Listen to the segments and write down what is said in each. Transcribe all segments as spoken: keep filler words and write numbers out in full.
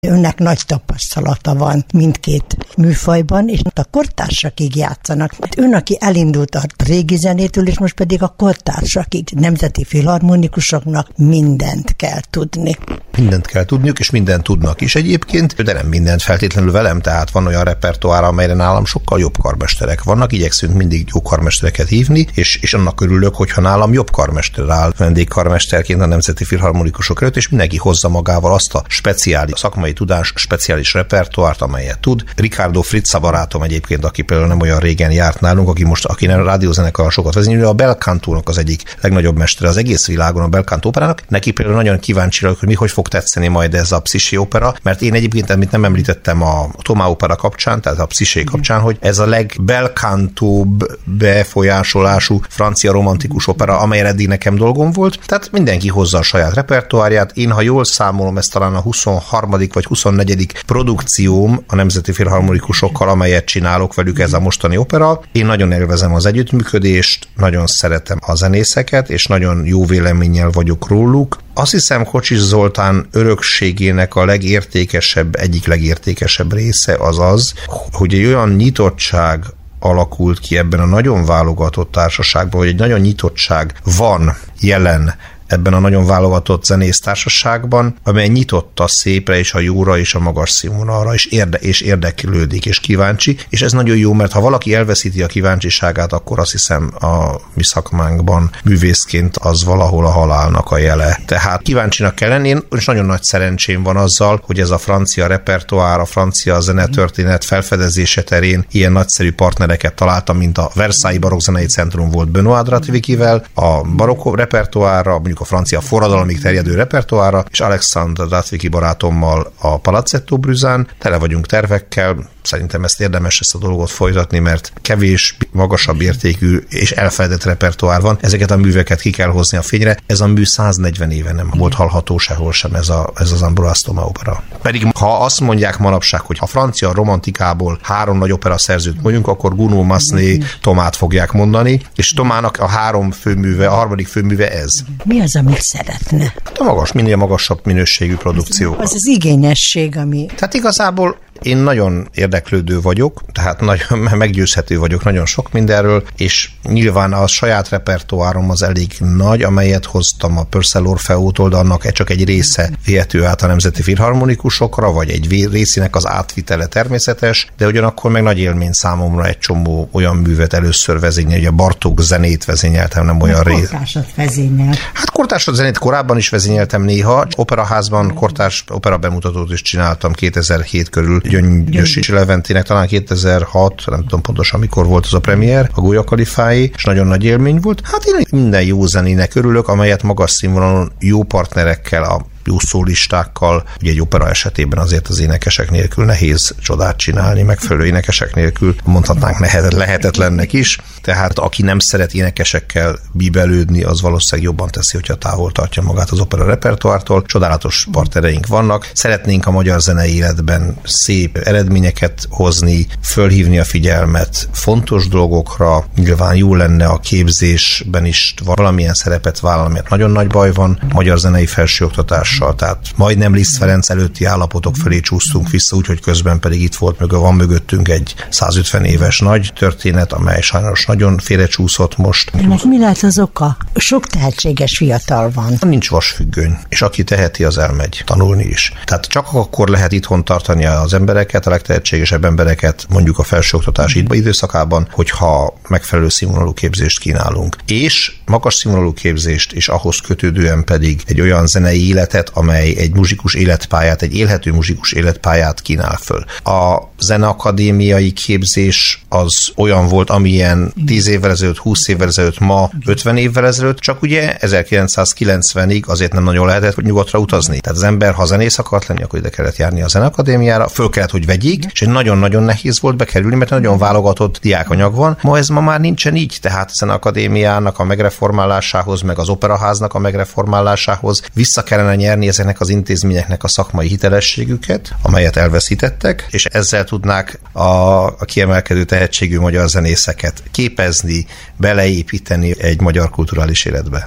Önnek nagy tapasztalata van mindkét műfajban, és a kortársakig játszanak. Ön, aki elindult a régi zenétől, és most pedig a kortársakig, nemzeti filharmonikusoknak mindent kell tudni. Mindent kell tudniuk, és mindent tudnak is egyébként, de nem mindent feltétlenül velem, tehát van olyan repertoár, amelyre nálam sokkal jobb karmesterek vannak, igyekszünk mindig jó karmestereket hívni, és, és annak örülök, hogyha nálam jobb karmester áll vendégkarmesterként a nemzeti filharmonikusok előtt, és mindenki hozza magával azt a speciális szakmai tudás, speciális repertoárt, amelyet tud. Ricardo Frizza barátom egyébként, aki például nem olyan régen járt nálunk, aki most, aki nem rádiózenekarral sokat vezényül, a bel cantónak az egyik legnagyobb mestere az egész világon, a bel canto operának. Neki például nagyon kíváncsi vagyok, hogy mi hogy fog tetszeni majd ez a Psyché opera, mert én egyébként, amit nem említettem a Thomas opera kapcsán, tehát a Psyché kapcsán, hogy ez a legbel cantóbb befolyásolású francia romantikus opera, amelyre eddig nekem dolgom volt. Tehát mindenki hozza a saját repertoárját. Én, ha jól számolom, ez talán a huszonharmadik vagy huszonnegyedik produkcióm a nemzeti filharmonikusokkal, amelyet csinálok velük, ez a mostani opera. Én nagyon élvezem az együttműködést, nagyon szeretem a zenészeket, és nagyon jó véleménnyel vagyok róluk. Azt hiszem, Kocsis Zoltán örökségének a legértékesebb, egyik legértékesebb része az az, hogy egy olyan nyitottság alakult ki ebben a nagyon válogatott társaságban, hogy egy nagyon nyitottság van jelen ebben a nagyon válogatott zenésztársaságban, amely nyitott a szépre és a jóra és a magas színvonalra, és, érde, és érdeklődik, és kíváncsi, és ez nagyon jó, mert ha valaki elveszíti a kíváncsiságát, akkor azt hiszem a mi szakmánkban művészként az valahol a halálnak a jele. Tehát kíváncsinak kell lenni, és nagyon nagy szerencsém van azzal, hogy ez a francia repertoár, a francia zenetörténet felfedezése terén ilyen nagyszerű partnereket találtam, mint a Versailles Barokkzenei Centrum volt Benoît Dratvikivel, a barokk repertoárra, mondjuk a francia forradalomig terjedő repertoárra, és Alexandre Dratviki barátommal a Palazzetto Bruzán. Tele vagyunk tervekkel, szerintem ezt érdemes ezt a dolgot folytatni, mert kevés, magasabb értékű és elfeledett repertoár van. Ezeket a műveket ki kell hozni a fényre. Ez a mű száznegyven éve nem volt hallható sehol sem, ez, a, ez az Ambroise Thomas opera. Pedig ha azt mondják manapság, hogy a francia romantikából három nagy opera szerzőt mondjuk, akkor Gounod, Massenet, Tomát fogják mondani, és Tomának a három főműve, a harmadik főműve ez. Mi az, amit szeretne? Hát a magas, minél magasabb minőségű produkció. Az az igényesség, ami... Tehát igazából én nagyon érdeklődő vagyok, tehát nagyon meggyőzhető vagyok nagyon sok mindenről, és nyilván a saját repertoárom az elég nagy, amelyet hoztam a Purcell Orfeótól, de annak csak egy része vihető át a nemzeti filharmonikusokra, vagy egy részének az átvitele természetes, de ugyanakkor meg nagy élmény számomra egy csomó olyan művet először vezényelni, a Bartók zenét vezényeltem, nem olyan rész. Kortársat vezényel. Hát kortársat zenét korábban is vezényeltem néha, operaházban kortárs opera bemutatót is csináltam kétezer-hét körül, Gyöngyösi Leventének talán kétezer-hat, nem tudom pontosan mikor volt az a premier, a Goya Kalifái, és nagyon nagy élmény volt. Hát én minden jó zenének örülök, amelyet magas színvonalon jó partnerekkel, a jó szólistákkal, ugye egy opera esetében azért az énekesek nélkül nehéz csodát csinálni, megfelelő énekesek nélkül mondhatnánk lehetetlennek is, tehát aki nem szeret énekesekkel bíbelődni, az valószínűleg jobban teszi, hogyha távol tartja magát az opera repertoártól. Csodálatos partnereink vannak, szeretnénk a magyar zenei életben szép eredményeket hozni, fölhívni a figyelmet fontos dolgokra, nyilván jó lenne a képzésben is valamilyen szerepet vállalni, mert nagyon nagy baj van magyar zenei felsőoktatás, tehát majdnem Liszt Ferenc előtti állapotok felé csúsztunk vissza, úgyhogy közben pedig itt volt, mögött van mögöttünk egy százötven éves nagy történet, amely sajnos nagyon félrecsúszott most. Ennek mi lehet az oka? Sok tehetséges fiatal van. Nincs vasfüggöny, és aki teheti, az elmegy tanulni is. Tehát csak akkor lehet itthon tartani az embereket, a legtehetségesebb embereket, mondjuk a felsőoktatás időszakában, hogyha megfelelő színvonalú képzést kínálunk. És magas színvonalú képzést, és ahhoz kötődően pedig egy olyan zenei életet, amely egy muzsikus életpályát, egy élhető muzsikus életpályát kínál föl. A zeneakadémiai képzés az olyan volt, amilyen tíz évvel ezelőtt, húsz évvel ezelőtt, ma ötven évvel ezelőtt, csak ugye ezerkilencszázkilencvenig azért nem nagyon lehetett nyugatra utazni. Tehát az ember, ha zenész akart lenni, akkor ide kellett járni a zeneakadémiára, föl kellett, hogy vegyék, és nagyon-nagyon nehéz volt bekerülni, mert nagyon válogatott diákanyag van. Ma ez ma már nincsen így, tehát a zeneakadémiának a megreformálásához, meg az operaháznak a megreformálásához vissza kellene nyerni ezeknek az intézményeknek a szakmai hitelességüket, amelyet elveszítettek, és ezzel tudnák a, a kiemelkedő tehetségű magyar zenészeket képezni, beleépíteni egy magyar kulturális életbe.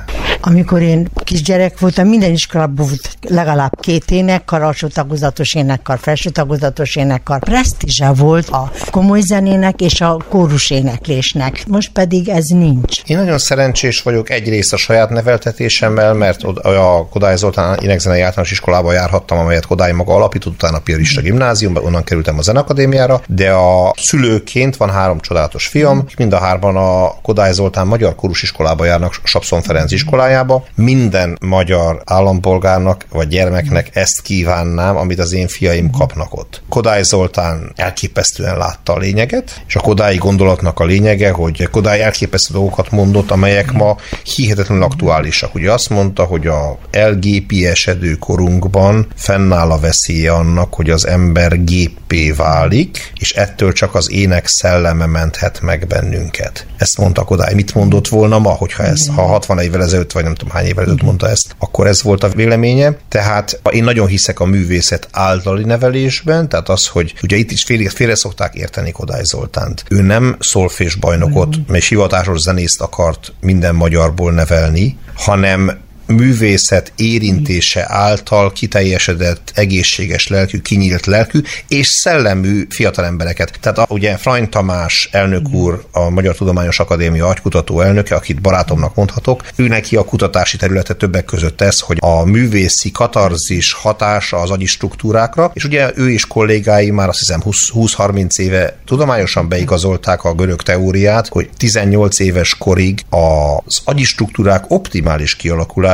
Amikor én kisgyerek voltam, minden iskolában volt legalább két énekkar, alsó tagozatos énekkar, felső tagozatos énekkar. Presztízse volt a komoly zenének és a kórus éneklésnek. Most pedig ez nincs. Én nagyon szerencsés vagyok egyrészt a saját neveltetésemmel, mert a Kodály Zoltán énekzenei általános iskolába járhattam, amelyet Kodály maga alapított, utána a piarista gimnáziumba, onnan kerültem a Zeneakadémiára, de a szülőként van három csodálatos fiam, mind a hárman a Kodály Zoltán magyar kórus iskolába járnak, Sapszon Ferenc iskolájába. Minden magyar állampolgárnak vagy gyermeknek ezt kívánnám, amit az én fiaim kapnak ott. Kodály Zoltán elképesztően látta a lényeget, és a kodályi gondolatnak a lényege, hogy Kodály elképesztő dolgokat mondott, amelyek ma hihetetlenül aktuálisak. Ugye azt mondta, hogy a elgépiesedő korunkban fennáll a veszélye annak, hogy az ember géppé válik, és ettől csak az ének szelleme menthet meg bennünket. Ezt mondta Kodály. Mit mondott volna ma, hogyha ez, ha hatvan évvel ezelőtt, vagy nem tudom hány évvel ezelőtt mondta ezt, akkor ez volt a véleménye. Tehát én nagyon hiszek a művészet általi nevelésben, tehát az, hogy ugye itt is félre, félre szokták érteni Kodály Zoltánt. Ő nem szolfés bajnokot, mely hivatásos zenészt akart minden magyarból nevelni, hanem művészet érintése által kiteljesedett, egészséges lelkű, kinyílt lelkű és szellemű fiatal embereket. Tehát a, ugye Frany Tamás elnök úr, a Magyar Tudományos Akadémia agykutató elnöke, akit barátomnak mondhatok, ő neki a kutatási területe többek között ez, hogy a művészi katarzis hatása az agyi struktúrákra, és ugye ő és kollégái már azt hiszem húsz-harminc éve tudományosan beigazolták a görög teóriát, hogy tizennyolc éves korig az agyi struktúrák optimális kialakulása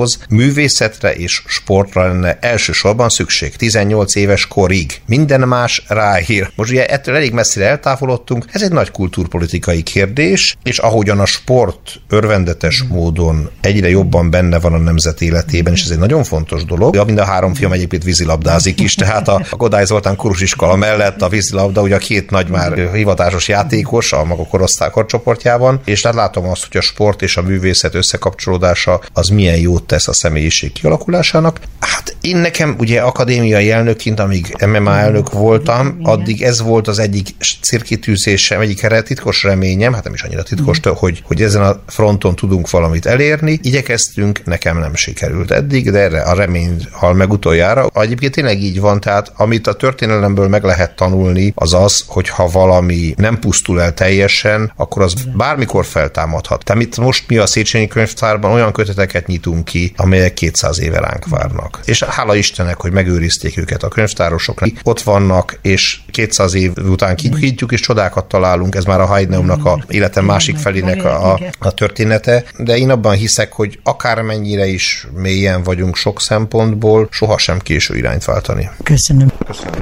művészetre és sportra lenne elsősorban szükség. tizennyolc éves korig. Minden más ráír. Most ugye ettől elég messzire eltávolodtunk, ez egy nagy kultúrpolitikai kérdés, és ahogyan a sport örvendetes módon egyre jobban benne van a nemzet életében, és ez egy nagyon fontos dolog. Ja, mind a három fiam egyébként vízilabdázik is, tehát a, a Kodály Zoltán kórusiskola mellett a vízilabda, ugye a két nagy már hivatásos játékos a maga korosztály korcsoportjában, és hát látom azt, hogy a sport és a művészet összekapcsolódása az milyen jót tesz a személyiség kialakulásának. Hát én nekem ugye akadémiai elnökként, amíg em em á elnök voltam, addig ez volt az egyik célkitűzésem, egyik titkos reményem, hát nem is annyira titkos, hogy, hogy ezen a fronton tudunk valamit elérni. Igyekeztünk, nekem nem sikerült eddig, de erre a remény hal meg utoljára. Egyébként tényleg így van, tehát amit a történelemből meg lehet tanulni, az az, hogy ha valami nem pusztul el teljesen, akkor az bármikor feltámadhat. Tehát itt most mi a Széchenyi Könyvtárban olyan köteteket nyitunk ki, amelyek kétszáz éve ránk várnak. És hála Istennek, hogy megőrizték őket a könyvtárosok. Ott vannak, és kétszáz év után kinyitjuk, és csodákat találunk. Ez már a Haydneumnak a élete másik felének a, a, a története. De én abban hiszek, hogy akármennyire is mélyen vagyunk sok szempontból, sohasem késő irányt váltani. Köszönöm. Köszönöm.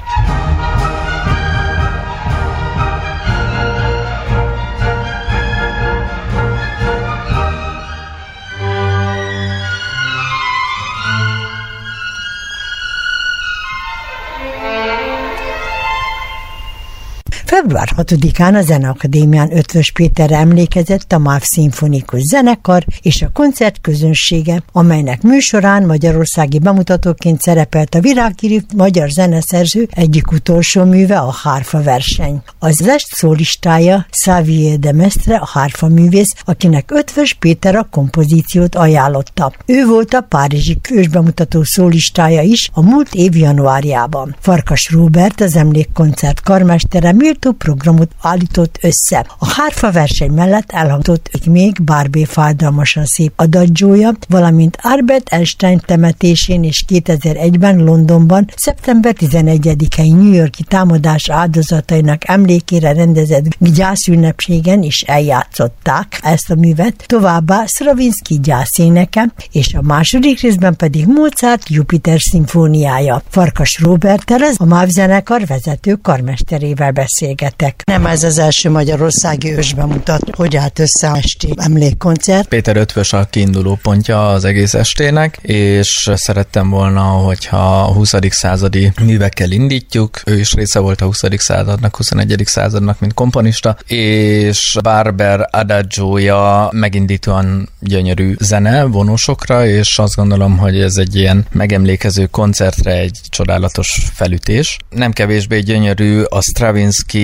február hatodikán a Zeneakadémián Ötvös Péterre emlékezett a MÁV Szimfonikus Zenekar és a koncert közönsége, amelynek műsorán magyarországi bemutatóként szerepelt a virágkirű magyar zeneszerző egyik utolsó műve, a hárfa verseny. Az est szólistája Xavier de Mestre, a hárfa művész, akinek Ötvös Péter a kompozíciót ajánlotta. Ő volt a párizsi ősbemutató szólistája is a múlt év januárjában. Farkas Róbert, az emlékkoncert karmestere méltó programot állított össze. A hárfa verseny mellett elhangzott még Barbie fájdalmasan szép adagyója, valamint Albert Einstein temetésén és kétezer-egyben Londonban szeptember tizenegyedikei New York-i támadás áldozatainak emlékére rendezett gyászünnepségen is eljátszották ezt a művet, továbbá Stravinsky gyászéneke, és a második részben pedig Mozart Jupiter szimfóniája. Farkas Róberttel, az a MÁV zenekar vezető karmesterével beszélgetek. Nem ez az első magyarországi ősbemutat, hogy állt össze a esti emlékkoncert. Péter Ötvös a kiinduló pontja az egész estének, és szerettem volna, hogyha a huszadik századi művekkel indítjuk. Ő is része volt a huszadik századnak, huszonegyedik századnak, mint komponista, és Barber adagiója megindítóan gyönyörű zene vonósokra, és azt gondolom, hogy ez egy ilyen megemlékező koncertre egy csodálatos felütés. Nem kevésbé gyönyörű a Stravinsky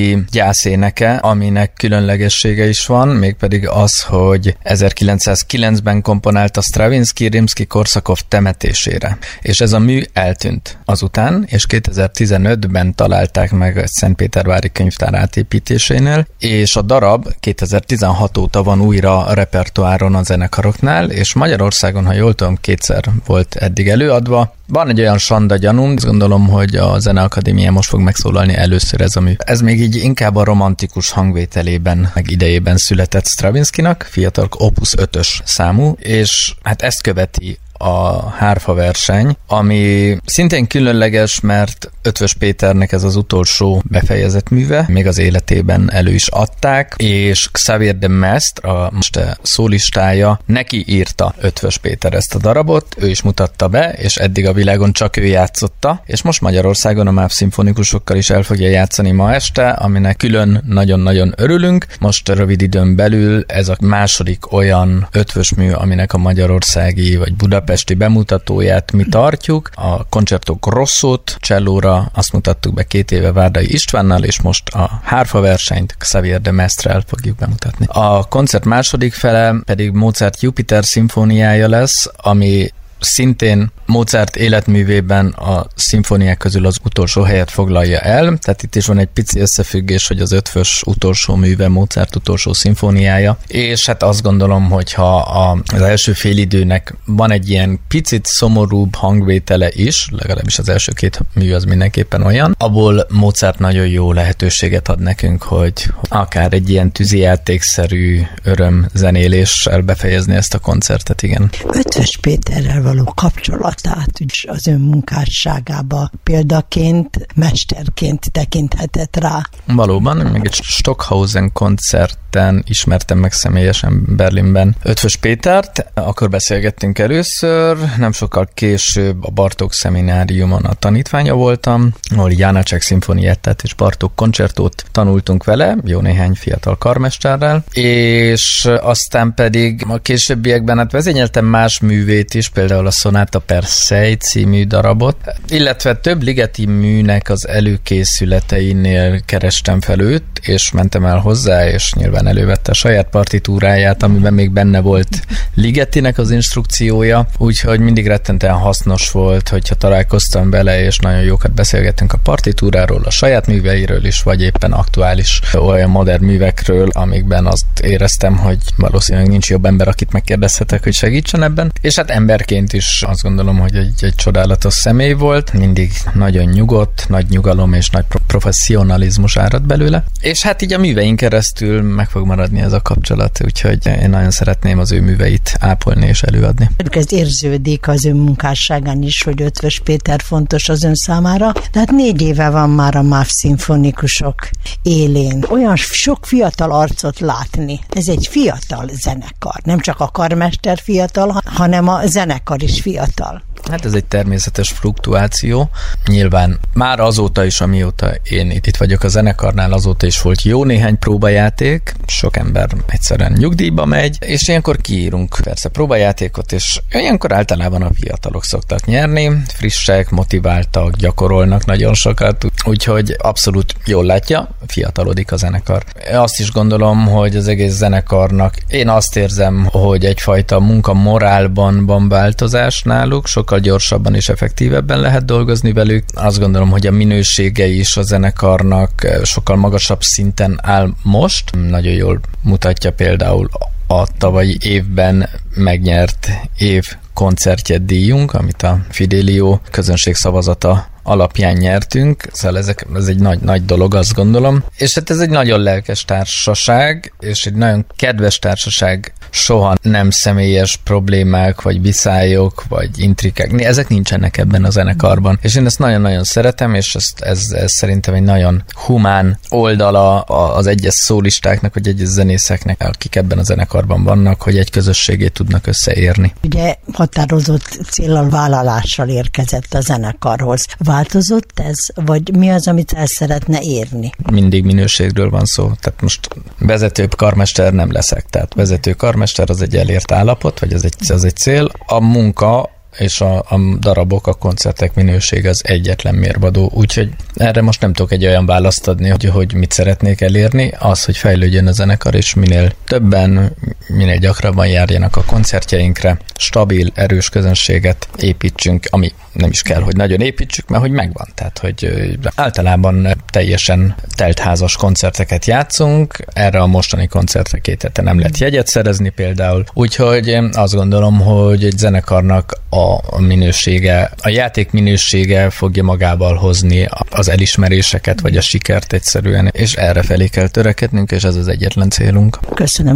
igazi gyászéneke, aminek különlegessége is van, mégpedig az, hogy ezerkilencszázkilencben komponálta Stravinsky Rimszkij-Korsakov temetésére. És ez a mű eltűnt azután, és kétezer-tizenötben találták meg a Szentpétervári könyvtár átépítésénél, és a darab kétezer-tizenhat óta van újra a repertoáron a zenekaroknál, és Magyarországon, ha jól tudom, kétszer volt eddig előadva. Van egy olyan sanda gyanúm, azt gondolom, hogy a Zeneakadémián most fog megszólalni először ez a mű. Ez még így inkább a romantikus hangvételében, meg idejében született Stravinskynak, fiatal opus ötös számú, és hát ezt követi a hárfa verseny, ami szintén különleges, mert Eötvös Péternek ez az utolsó befejezett műve, még az életében elő is adták, és Xavier de Maistre, a most szólistája, neki írta Eötvös Péter ezt a darabot, ő is mutatta be, és eddig a világon csak ő játszotta, és most Magyarországon a MÁV szimfonikusokkal is el fogja játszani ma este, aminek külön nagyon-nagyon örülünk. Most rövid időn belül ez a második olyan ötvös mű, aminek a magyarországi vagy budapesti bemutatóját mi tartjuk. A Concerto Grossót csellóra azt mutattuk be két éve Várdai Istvánnal, és most a hárfa versenyt Xavier de Maistre-rel fogjuk bemutatni. A koncert második fele pedig Mozart Jupiter szimfóniája lesz, ami szintén Mozart életművében a szimfóniák közül az utolsó helyet foglalja el, tehát itt is van egy pici összefüggés, hogy az ötvös utolsó műve Mozart utolsó szimfóniája, és hát azt gondolom, hogyha az első félidőnek van egy ilyen picit szomorúbb hangvétele is, legalábbis az első két mű az mindenképpen olyan, abból Mozart nagyon jó lehetőséget ad nekünk, hogy akár egy ilyen tűzijátékszerű örömzenéléssel befejezni ezt a koncertet, igen. Eötvös Péterrel való kapcsolatát is az ön munkásságába példaként, mesterként tekinthetett rá. Valóban, még egy Stockhausen koncerten ismertem meg személyesen Berlinben Eötvös Pétert, akkor beszélgettünk először, nem sokkal később a Bartók szemináriumon a tanítványa voltam, ahol Jánácsek szimfóniáját és Bartók koncertót tanultunk vele, jó néhány fiatal karmesterrel, és aztán pedig a későbbiekben hát vezényeltem más művét is, például a Sonata per sei című darabot, illetve több ligeti műnek az előkészületeinél kerestem fel őt, és mentem el hozzá, és nyilván elővette a saját partitúráját, amiben még benne volt Ligetinek az instrukciója, úgyhogy mindig rettentően hasznos volt, hogyha találkoztam vele, és nagyon jókat beszélgettünk a partitúráról, a saját műveiről is, vagy éppen aktuális olyan modern művekről, amikben azt éreztem, hogy valószínűleg nincs jobb ember, akit megkérdezhetek, hogy segítsen ebben, és hát emberként is azt gondolom, hogy egy, egy csodálatos személy volt, mindig nagyon nyugodt, nagy nyugalom és nagy professzionalizmus árad belőle, és hát így a műveink keresztül meg fog maradni ez a kapcsolat, úgyhogy én nagyon szeretném az ő műveit ápolni és előadni. Ez érződik az ön munkásságán is, hogy Eötvös Péter fontos az ön számára, de hát négy éve van már a MÁV szimfonikusok élén. Olyan sok fiatal arcot látni. Ez egy fiatal zenekar. Nem csak a karmester fiatal, hanem a zenekar is fiatal. Hát ez egy természetes fluktuáció. Nyilván már azóta is, amióta én itt vagyok a zenekarnál, azóta is volt jó néhány próbajáték, sok ember egyszerűen nyugdíjba megy, és ilyenkor kiírunk persze próbajátékot, és ilyenkor általában a fiatalok szoktak nyerni, frissek, motiváltak, gyakorolnak nagyon sokat, úgyhogy abszolút jól látja, fiatalodik a zenekar. Azt is gondolom, hogy az egész zenekarnak, én azt érzem, hogy egyfajta munkamorálban van változás náluk, sokkal gyorsabban és effektívebben lehet dolgozni velük. Azt gondolom, hogy a minősége is a zenekarnak sokkal magasabb szinten áll most. Nagyon jól mutatja például a tavalyi évben megnyert év koncertje díjunk, amit a Fidelio közönségszavazata alapján nyertünk, szóval ezek, ez egy nagy, nagy dolog, azt gondolom. És hát ez egy nagyon lelkes társaság, és egy nagyon kedves társaság, soha nem személyes problémák, vagy viszályok, vagy intrikák. Ezek nincsenek ebben a zenekarban. És én ezt nagyon-nagyon szeretem, és ezt, ez, ez szerintem egy nagyon humán oldala az egyes szólistáknak, vagy egyes zenészeknek, akik ebben a zenekarban vannak, hogy egy közösségét tudnak összeérni. Ugye határozott céllal, vállalással érkezett a zenekarhoz. Változott ez? Vagy mi az, amit el szeretne érni? Mindig minőségről van szó. Tehát most vezető karmester nem leszek. Tehát vezető karmester az egy elért állapot, vagy az egy, az egy cél. A munka és a, a darabok, a koncertek minőség az egyetlen mérvadó, úgyhogy erre most nem tudok egy olyan választ adni, hogy, hogy mit szeretnék elérni, az, hogy fejlődjön a zenekar, és minél többen, minél gyakrabban járjanak a koncertjeinkre, stabil, erős közönséget építsünk, ami nem is kell, hogy nagyon építsük, mert hogy megvan, tehát, hogy általában teljesen teltházas koncerteket játszunk, erre a mostani koncertre két hete nem lehet jegyet szerezni például, úgyhogy én azt gondolom, hogy egy zenekarnak a minősége, a játék minősége fogja magával hozni az elismeréseket, vagy a sikert egyszerűen, és erre felé kell törekednünk, és ez az egyetlen célunk. Köszönöm.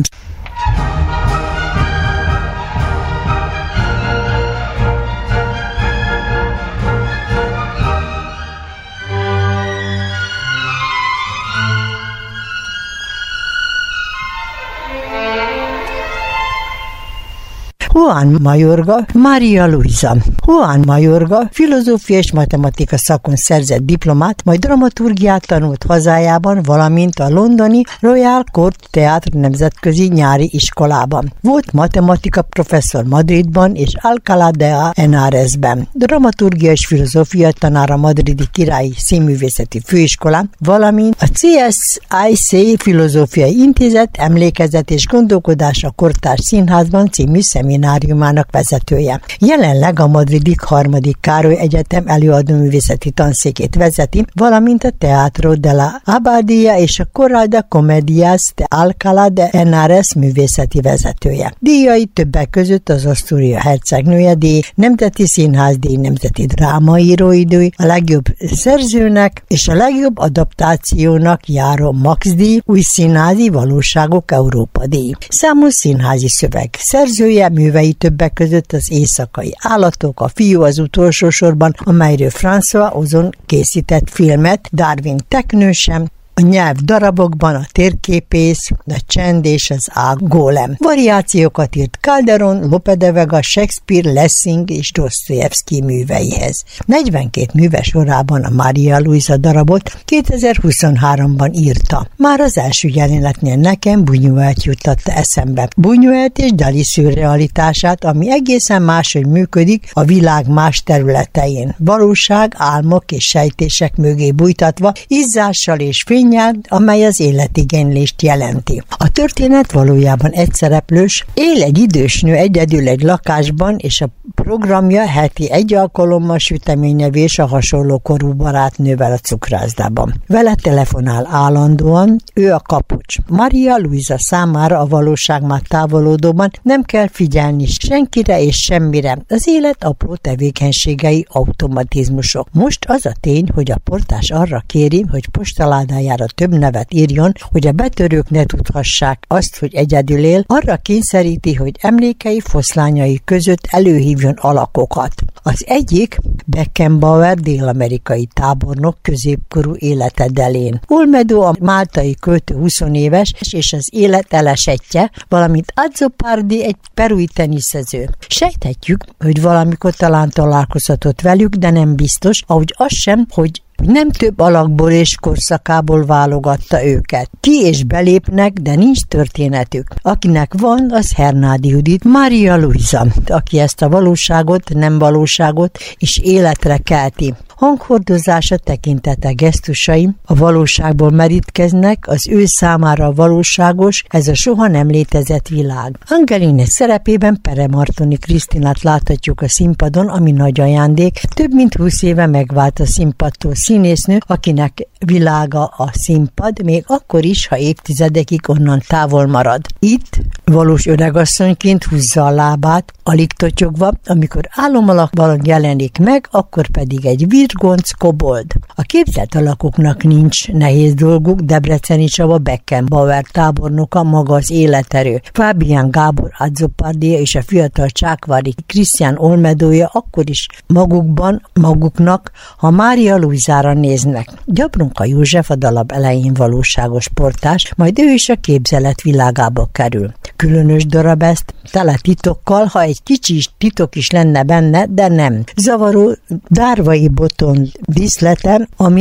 Juan Mayorga, Maria Luisa. Juan Mayorga filozófia és matematika szakon szerzett diplomát, majd dramaturgiát tanult hazájában, valamint a londoni Royal Court Theatre nemzetközi nyári iskolában. Volt matematika professzor Madridban és Alcalá de Henaresben. Dramaturgia és filozófia tanár a madridi Királyi Színművészeti Főiskolán, valamint a cé es i cé Filozófiai Intézet Emlékezet és Gondolkodás a Kortárs Színházban című szemináriumának vezetője. Jelenleg a madridi harmadik Károly Egyetem előadóművészeti tanszékét vezeti, valamint a Teatro de la Abadía és a Coral de Comedias de Alcalá de Henares művészeti vezetője. Díjai többek között az Asztúria hercegnője díj, Nemzeti Színházdíj, Nemzeti Drámaírói díj, a legjobb szerzőnek és a legjobb adaptációnak járó Max díj, Új Színházi Valóságok Európa díj. Számos színházi szöveg szerzője, művei többek között az Éjszakai állatok, A fiú az utolsó sorban, amelyről François Ozon készített filmet, Darwin teknősem, a nyelv darabokban a Térképész, a Csend és az ág gólem. Variációkat írt Calderon, Lope de Vega, Shakespeare, Lessing és Dostoyevsky műveihez. negyvenkét műve sorában a Maria Luisa darabot kétezer-huszonháromban írta. Már az első jelenetnél nekem Buñuelt juttatta eszembe. Buñuelt és Dali szürrealitását, ami egészen máshogy működik a világ más területein. Valóság, álmok és sejtések mögé bújtatva, izzással és fény, amely az életigénylést jelenti. A történet valójában egyszereplős, él egy idős nő egyedül egy lakásban, és a programja heti egy alkalommal süteményevés a hasonló korú barátnővel a cukrászdában. Vele telefonál állandóan, ő a kapocs. Maria Luisa számára a valóság már távolodóban nem kell figyelni senkire és semmire. Az élet apró tevékenységei automatizmusok. Most az a tény, hogy a portás arra kéri, hogy postaládájára több nevet írjon, hogy a betörők ne tudhassák azt, hogy egyedül él, arra kényszeríti, hogy emlékei, foszlányai között előhívjon alakokat. Az egyik Beckenbauer dél-amerikai tábornok középkorú élete delén. Olmedo a máltai költő huszonéves és az élet elesettje, valamint Azzopardi egy perui teniszező. Sejthetjük, hogy valamikor talán találkozhatott velük, de nem biztos, ahogy az sem, hogy nem több alakból és korszakából válogatta őket. Ki és belépnek, de nincs történetük. Akinek van, az Hernádi Judit, Maria Luisa, aki ezt a valóságot, nem valóságot és életre kelti. Hanghordozása, tekintete, gesztusai a valóságból merítkeznek, az ő számára a valóságos, ez a soha nem létezett világ. Angeline szerepében Pere Martoni Krisztinát láthatjuk a színpadon, ami nagy ajándék. Több mint húsz éve megvált a színpadtól színésznő, akinek világa a színpad, még akkor is, ha évtizedekig onnan távol marad. Itt valós öregasszonyként húzza a lábát, alig totyogva, amikor álomalakban jelenik meg, akkor pedig egy virgonc kobold. A képzelt alakoknak nincs nehéz dolguk, Debreceni Csaba Beckenbauer tábornoka, maga az életerő. Fábián Gábor Azzopardia és a fiatal Csákvári Krisztián Olmedója akkor is magukban, maguknak, ha Mária Luisára néznek. Gyabrunka József a dalab elején valóságos portás, majd ő is a képzelet világába kerül. Különös darab ezt, tele titokkal, ha egy kicsi titok is lenne benne, de nem. Zavaró Dárvai Boton díszlete, ami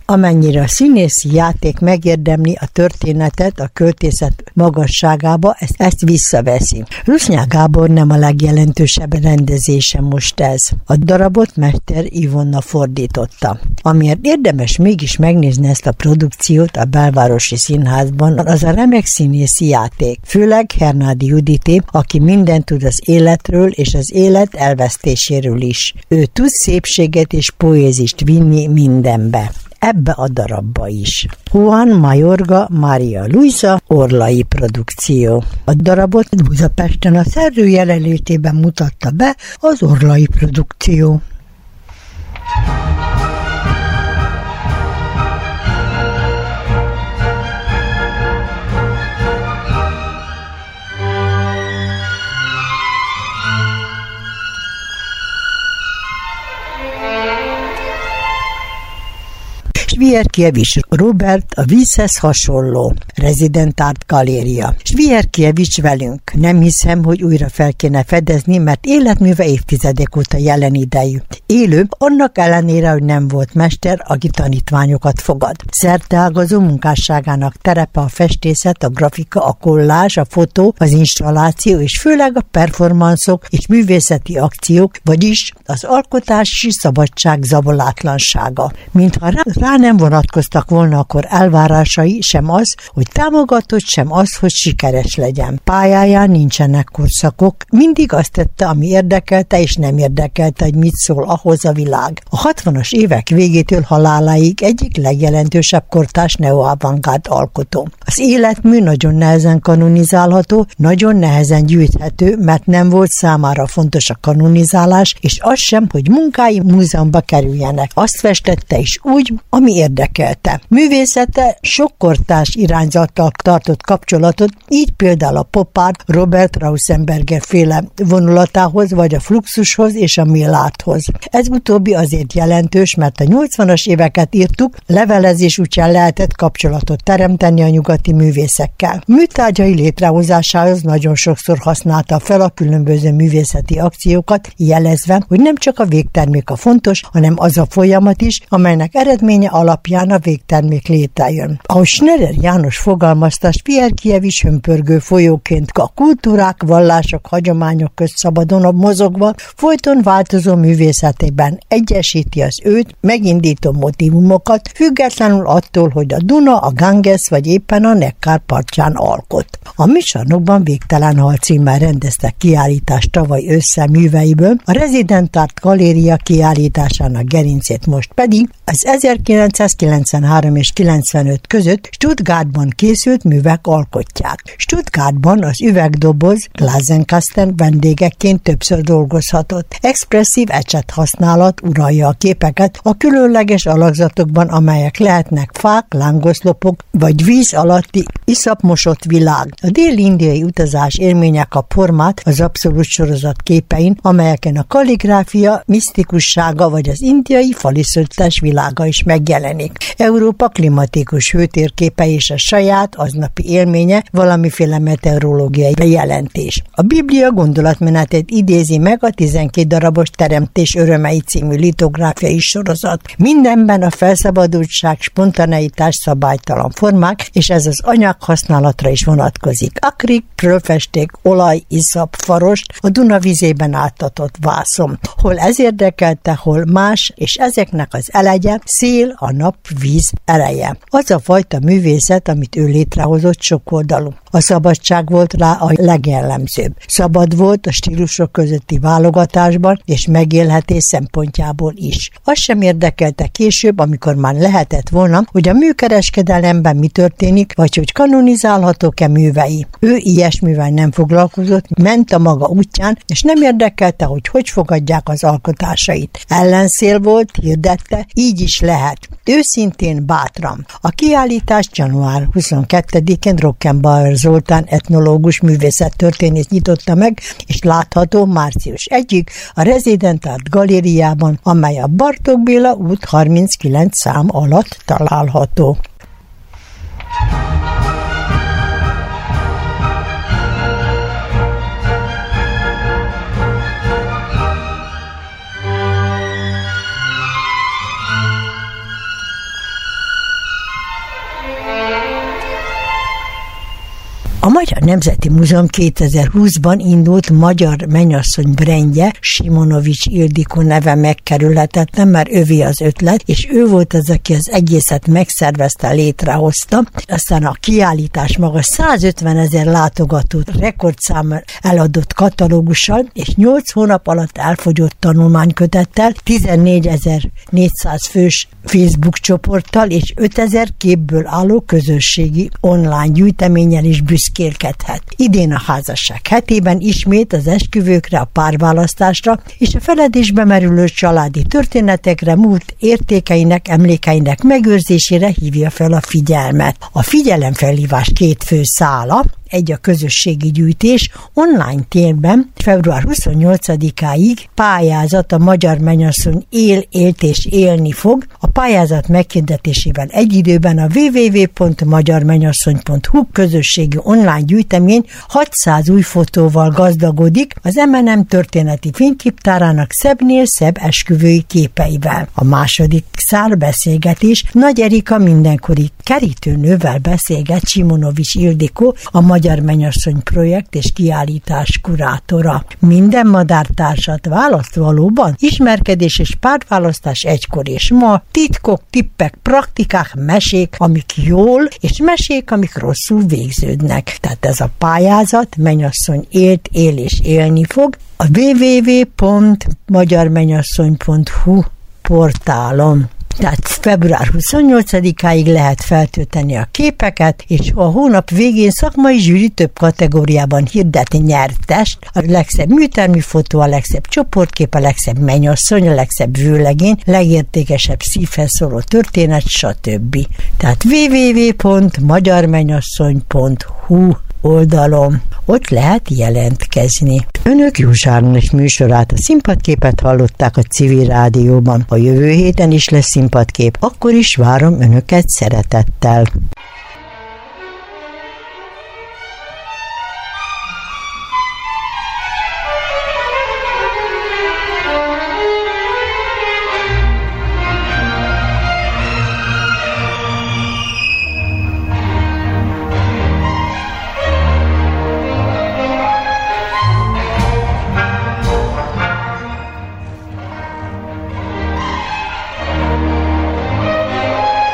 Amennyire a színészi játék megérdemli a történetet a költészet magasságába, ezt, ezt visszaveszi. Rusnyák Gábor nem a legjelentősebb rendezése most ez. A darabot Mester Ivonna fordította. Amiért érdemes mégis megnézni ezt a produkciót a Belvárosi Színházban, az a remek színészi játék. Főleg Hernádi Judité, aki mindent tud az életről és az élet elvesztéséről is. Ő tud szépséget és poézist vinni mindenbe. Ebbe a darabba is. Juan Mayorga Maria Luisa orlai produkció. A darabot Budapesten a szerző jelenlétében mutatta be az Orlai produkció. Svierkiewicz Robert, a vízhez hasonló. Resident Art Galéria. Svierkiewicz velünk. Nem hiszem, hogy újra fel kéne fedezni, mert életműve évtizedek óta jelen idejű. Élő, annak ellenére, hogy nem volt mester, aki tanítványokat fogad. Szerteágazó munkásságának terepe a festészet, a grafika, a kollázs, a fotó, az installáció, és főleg a performanszok és művészeti akciók, vagyis az alkotási szabadság zabolátlansága. Mintha rá, rá nem vonatkoztak volna akkor elvárásai, sem az, hogy támogatott, sem az, hogy sikeres legyen. Pályáján nincsenek korszakok, mindig azt tette, ami érdekelte, és nem érdekelte, hogy mit szól ahhoz a világ. A hatvanas évek végétől haláláig egyik legjelentősebb kortárs neo-avantgárd alkotó. Az életmű nagyon nehezen kanonizálható, nagyon nehezen gyűjthető, mert nem volt számára fontos a kanonizálás, és az sem, hogy munkái múzeumba kerüljenek. Azt festette is úgy, ami érdekelte. Művészete sok kortárs irányzattal tartott kapcsolatot, így például a pop art Robert Rauschenberger féle vonulatához, vagy a Fluxushoz és a Millárthoz. Ez utóbbi azért jelentős, mert a nyolcvanas éveket írtuk, levelezés útján lehetett kapcsolatot teremteni a nyugati művészekkel. Műtárgyai létrehozásához nagyon sokszor használta fel a különböző művészeti akciókat, jelezve, hogy nem csak a végtermék a fontos, hanem az a folyamat is, amelynek eredménye alapján a végtermék létrejön. Ahogy Schneller János fogalmazta, Svierkiewicz hömpörgő folyóként a kultúrák, vallások, hagyományok közt szabadon mozogva, folyton változó művészetében egyesíti az őt megindító motívumokat, függetlenül attól, hogy a Duna, a Ganges vagy éppen a Neckar partján alkot. A Műcsarnokban Végtelen hal címmel rendeztek kiállítást tavaly ősszel műveiből, a Resident Art Galéria kiállításának gerincét most pedig az ezerkilencszázkilencvenhárom és kilencvenöt között Stuttgartban készült művek alkotják. Stuttgartban az üvegdoboz Glasenkasten vendégeként többször dolgozhatott. Expresszív ecset használat uralja a képeket a különleges alakzatokban, amelyek lehetnek fák, lángoszlopok vagy víz alatti iszapmosott világ. A dél-indiai utazás élménye kap formát az Abszolút sorozat képein, amelyeken a kalligráfia misztikussága vagy az indiai faliszöttes világa is megjelenik. Európa klimatikus hőtérképe és a saját aznapi élménye valamiféle meteorológiai bejelentés. A Biblia gondolatmenetét idézi meg a tizenkét darabos Teremtés örömei című litográfiai sorozat. Mindenben a felszabadultság, spontaneitás, szabálytalan formák, és ez az anyag használatra is vonatkozik. Akrik, prölfesték, olaj, iszap, farost, a Duna vizében áltatott vászon. Hol ez érdekelte, hol más, és ezeknek az elegye szél, a nap, víz ereje. Az a fajta művészet, amit ő létrehozott, sokoldalú. A szabadság volt rá a legjellemzőbb. Szabad volt a stílusok közötti válogatásban és megélhetés szempontjából is. Az sem érdekelte később, amikor már lehetett volna, hogy a műkereskedelemben mi történik, vagy hogy kanonizálhatók-e művei. Ő ilyesmivel nem foglalkozott, ment a maga útján, és nem érdekelte, hogy hogy fogadják az alkotásait. Ellenszél volt, hirdette, így is lehet. Őszintén, bátran. A kiállítást január huszonkettedikén Rockenbauer Zoltán etnológus művészettörténész nyitotta meg, és látható március elsejéig a Resident Art Galériában, amely a Bartók Béla út harminckilenc szám alatt található. A Magyar Nemzeti Múzeum kétezer-húszban indult magyar mennyasszony brandje, Simonovics Ildikó neve megkerülhetetlen, mert övé az ötlet, és ő volt az, aki az egészet megszervezte, létrehozta. Aztán a kiállítás maga százötvenezer látogatót rekordszámmal eladott katalógussal, és nyolc hónap alatt elfogyott tanulmánykötettel, tizennégyezer-négyszáz fős Facebook csoporttal és ötezer képből álló közösségi online gyűjteménnyel is büszkélkedhet. Idén a házasság hetében ismét az esküvőkre, a párválasztásra és a feledésbe merülő családi történetekre, múlt értékeinek, emlékeinek megőrzésére hívja fel a figyelmet. A figyelemfelhívás két fő szála, egy a közösségi gyűjtés online térben február huszonnyolcadikáig pályázat a Magyar Mennyasszony él, élt és élni fog. A pályázat meghirdetésével egy időben a double-u double-u double-u pont magyar mennyasszony pont hu közösségi online gyűjtemény hatszáz új fotóval gazdagodik az em en em történeti fényképtárának szebbnél szebb esküvői képeivel. A második szál beszélgetés Nagy Erika mindenkori kerítőnővel beszélget Simonovics Ildikó, a Magyar Mennyasszony projekt és kiállítás kurátora. Minden madártársat választ valóban? Ismerkedés és pártválasztás egykor és ma, titkok, tippek, praktikák, mesék, amik jól, és mesék, amik rosszul végződnek. Tehát ez a pályázat, Mennyasszony élt, él és élni fog, a double-u double-u double-u pont magyar mennyasszony pont hu portálon. Tehát február huszonnyolcadikáig lehet feltölteni a képeket, és a hónap végén szakmai zsűri több kategóriában hirdeti nyertest. A legszebb műtermű fotó, a legszebb csoportkép, a legszebb mennyasszony, a legszebb vőlegény, legértékesebb szívhez szóló történet, stb. Tehát double-u double-u double-u pont magyar mennyasszony pont hu oldalon. Ott lehet jelentkezni. Önök Józsárnos műsorát, a Színpadképet hallották a Civil Rádióban. A jövő héten is lesz színpadkép, akkor is várom Önöket szeretettel.